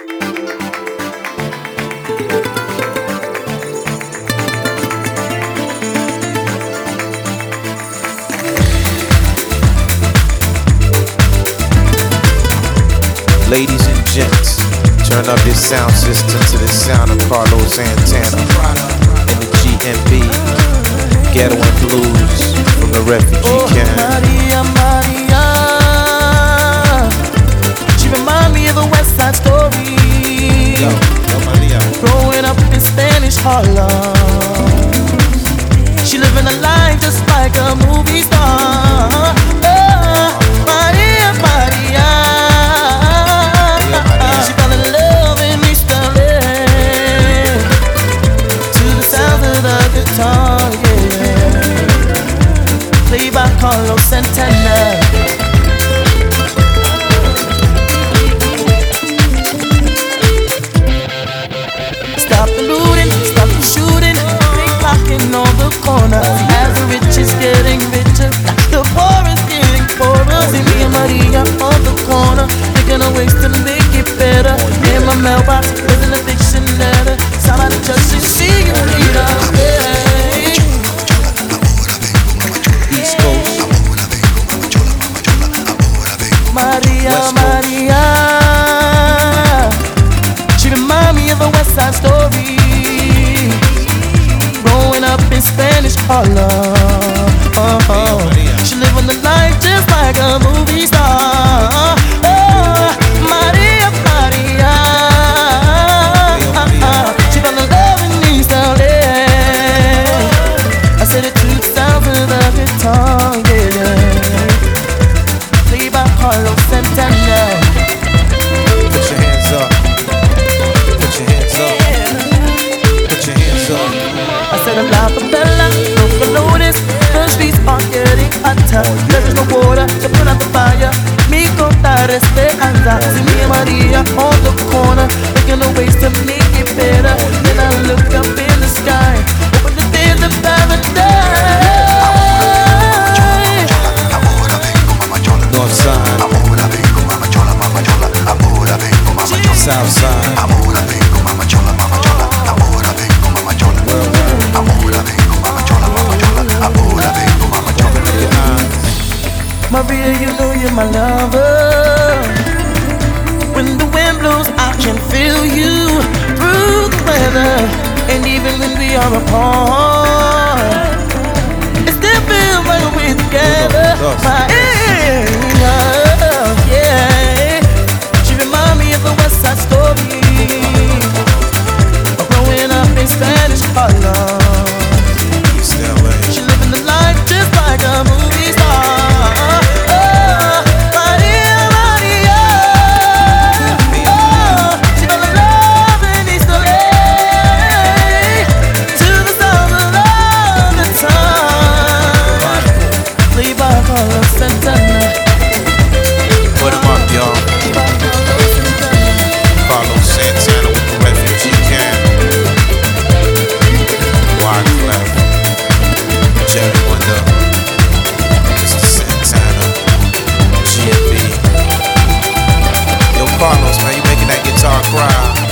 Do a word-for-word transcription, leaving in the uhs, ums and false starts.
Ladies and gents, turn up your sound system to the sound of Carlos Santana and the G M B, Ghetto and Blues from the refugee oh, camp. Maria, Maria, she remind me of a West Side Story. Yo, yo, Maria. Growing up in Spanish Harlem, she living a life just like a movie star. Oh, Maria, Maria. She fell in love in East L A to the sound of the guitar, yeah. Played by Carlos Santana. Stop the looting, stop the shooting, pickpocketing on the corner. As the rich is getting richer, the poor is getting poorer. See me and Maria on the corner, thinking of ways to make it better. In my mailbox, there's an eviction letter. Somebody just to see you later. Hey. East Coast, Maria, West Coast. Maria, she remind me of a West Side Story. Growing up in Spanish Harlem, uh-huh. She living the life just like a movie star. Oh, Maria, Maria, she fell in love in East L A. I said it to the sound of the guitar, yeah. Played by Carlos Santana. Put your hands up. Put your hands up. Put your hands up. I said I'm la favela, don't notice. The streets are getting hotter. There is no water to put out the fire. Mi contar esperanza. See me and Maria on the corner, thinking of ways to make it better. Then I look up in the sky, hoping that there's a paradise. North side, south side. Maria, you know you're my lover. When the wind blows, I can feel you through the weather. And even when we are apart, it still feels like we're together. Maria, yeah. She remind me of a West Side Story. Growing up in Spanish Harlem, she living the life just like a movie star. Put him up, y'all. Carlos Santana with the refugee camp. Wyclef, Jerry Wonder, Mister Santana, G M B. Yo, Carlos, man, you making that guitar cry.